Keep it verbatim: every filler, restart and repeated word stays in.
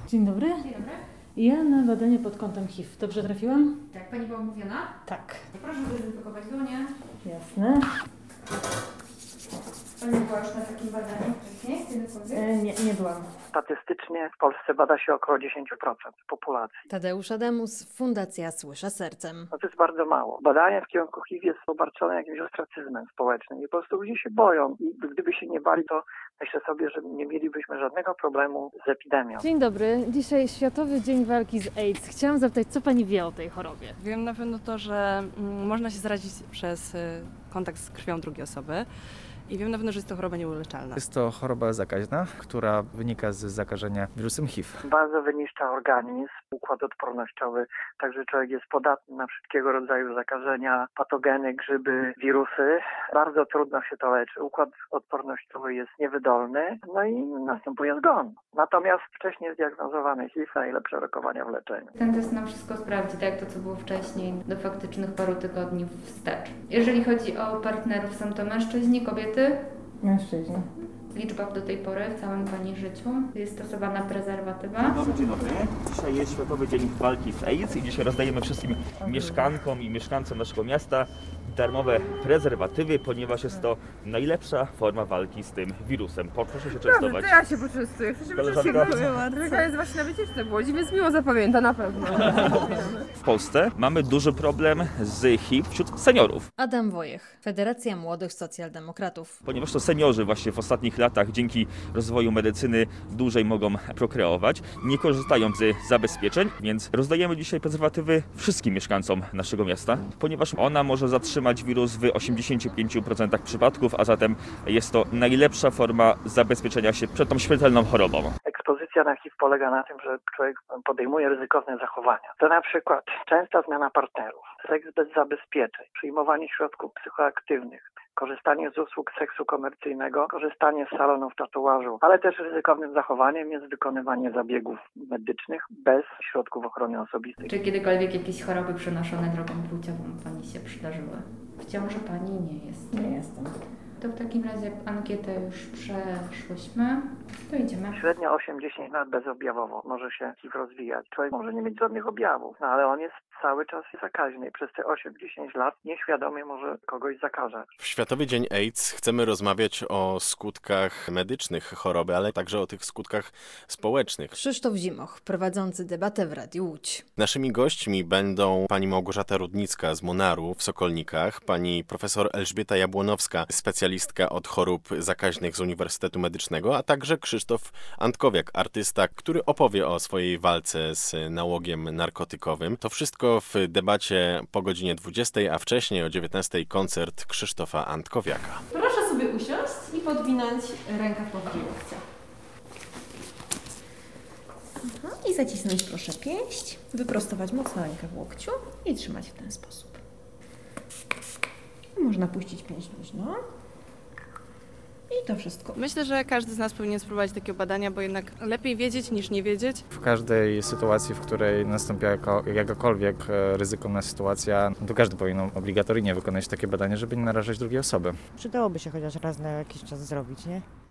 Dzień dobry. Dzień dobry. Ja na badanie pod kątem H I V. Dobrze trafiłam? Tak, pani była umówiona? Tak. Proszę zdezynfekować dłonie. Jasne. Pani była już na takim badaniu wcześniej? Kiedykolwiek? E, nie, nie byłam. Statystycznie w Polsce bada się około dziesięć procent populacji. Tadeusz Adamus, Fundacja Słyszę Sercem. No to jest bardzo mało. Badanie w kierunku H I V jest obarczone jakimś ostracyzmem społecznym i po prostu ludzie się boją. I gdyby się nie bali, to myślę sobie, że nie mielibyśmy żadnego problemu z epidemią. Dzień dobry. Dzisiaj Światowy Dzień Walki z AIDS. Chciałam zapytać, co Pani wie o tej chorobie? Wiem na pewno to, że mm, można się zarazić przez y, kontakt z krwią drugiej osoby. I wiem na pewno, że jest to choroba nieuleczalna. Jest to choroba zakaźna, która wynika z zakażenia wirusem H I V. Bardzo wyniszcza organizm, układ odpornościowy, także człowiek jest podatny na wszystkiego rodzaju zakażenia, patogeny, grzyby, wirusy. Bardzo trudno się to leczy. Układ odpornościowy jest niewydolny, no i następuje zgon. Natomiast wcześniej zdiagnozowany H I V najlepsze rokowania w leczeniu. Ten test nam wszystko sprawdzi, tak jak to, co było wcześniej, do faktycznych paru tygodni wstecz. Jeżeli chodzi o partnerów, są to mężczyźni, kobiety? Mężczyźni. Liczba do tej pory w całym Pani życiu? Jest stosowana prezerwatywa? Dzień dobry. Dzisiaj jest Światowy Dzień Walki z AIDS i dzisiaj rozdajemy wszystkim mieszkankom i mieszkańcom naszego miasta darmowe prezerwatywy, ponieważ jest to najlepsza forma walki z tym wirusem. Proszę się częstować. Dobrze, to ja się poczęstuję. Przecież Koleżanka? Koleżanka jest właśnie na wycieczce w Łodzi, więc miło zapamięta na pewno. W Polsce mamy duży problem z H I V wśród seniorów, Adam Wojech, Federacja Młodych Socjaldemokratów. ponieważ to seniorzy właśnie w ostatnich latach dzięki rozwoju medycyny dłużej mogą prokreować, nie korzystają z zabezpieczeń, więc rozdajemy dzisiaj prezerwatywy wszystkim mieszkańcom naszego miasta, ponieważ ona może zatrzymać wirus w osiemdziesięciu pięciu procentach przypadków, a zatem jest to najlepsza forma zabezpieczenia się przed tą śmiertelną chorobą. Ekspozycja na H I V polega na tym, że człowiek podejmuje ryzykowne zachowania. To na przykład częsta zmiana partnerów, seks bez zabezpieczeń, przyjmowanie środków psychoaktywnych, korzystanie z usług seksu komercyjnego, korzystanie z salonów tatuażu, ale też ryzykownym zachowaniem jest wykonywanie zabiegów medycznych bez środków ochrony osobistej. Czy kiedykolwiek jakieś choroby przenoszone drogą płciową Pani się przydarzyły? W ciąży Pani nie jest. Nie jestem. To w takim razie ankietę już przeszłyśmy. To idziemy. Średnio osiem do dziesięciu lat bezobjawowo może się H I V rozwijać. Człowiek może nie mieć żadnych objawów, no ale on jest cały czas zakaźny i przez te osiem do dziesięciu lat nieświadomie może kogoś zakażać. W Światowy Dzień AIDS chcemy rozmawiać o skutkach medycznych choroby, ale także o tych skutkach społecznych. Krzysztof Zimoch, prowadzący debatę w Radiu Łódź. Naszymi gośćmi będą pani Małgorzata Rudnicka z Monaru w Sokolnikach, pani profesor Elżbieta Jabłonowska, specjalistka od chorób zakaźnych z Uniwersytetu Medycznego, a także Krzysztof Antkowiak, artysta, który opowie o swojej walce z nałogiem narkotykowym. To wszystko w debacie po godzinie dwudziestej, a wcześniej o dziewiętnastej koncert Krzysztofa Antkowiaka. Proszę sobie usiąść i podwinąć rękaw powyżej łokcia. Aha, i zacisnąć proszę pięść, wyprostować mocno rękę w łokciu i trzymać w ten sposób. Można puścić pięść luźno. I to wszystko. Myślę, że każdy z nas powinien spróbować takiego badania, bo jednak lepiej wiedzieć niż nie wiedzieć. W każdej sytuacji, w której nastąpi jako, jakakolwiek e, ryzykowna sytuacja, to każdy powinien obligatoryjnie wykonać takie badanie, żeby nie narażać drugiej osoby. Przydałoby się chociaż raz na jakiś czas zrobić, nie?